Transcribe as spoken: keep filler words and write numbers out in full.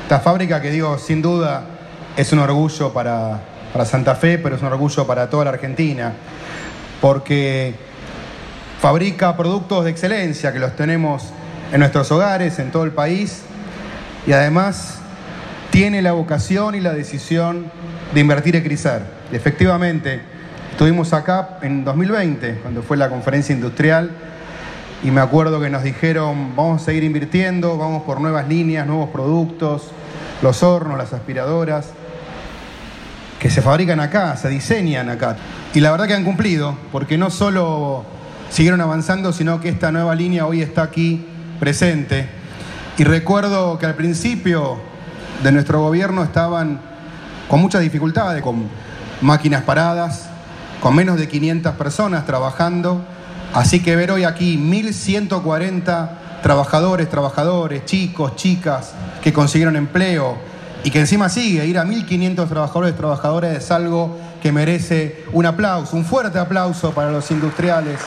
Esta fábrica que digo, sin duda, es un orgullo para, para Santa Fe, pero es un orgullo para toda la Argentina, porque fabrica productos de excelencia que los tenemos en nuestros hogares, en todo el país, y además tiene la vocación y la decisión de invertir y crecer. Y efectivamente, estuvimos acá en dos mil veinte, cuando fue la conferencia industrial, y me acuerdo que nos dijeron, vamos a seguir invirtiendo, vamos por nuevas líneas, nuevos productos, los hornos, las aspiradoras, que se fabrican acá, se diseñan acá. Y la verdad que han cumplido, porque no solo siguieron avanzando, sino que esta nueva línea hoy está aquí presente. Y recuerdo que al principio de nuestro gobierno estaban con muchas dificultades, con máquinas paradas, con menos de quinientas personas trabajando. Así que ver hoy aquí mil ciento cuarenta trabajadores, trabajadores, chicos, chicas que consiguieron empleo y que encima sigue, ir a mil quinientos trabajadores, trabajadoras es algo que merece un aplauso, un fuerte aplauso para los industriales.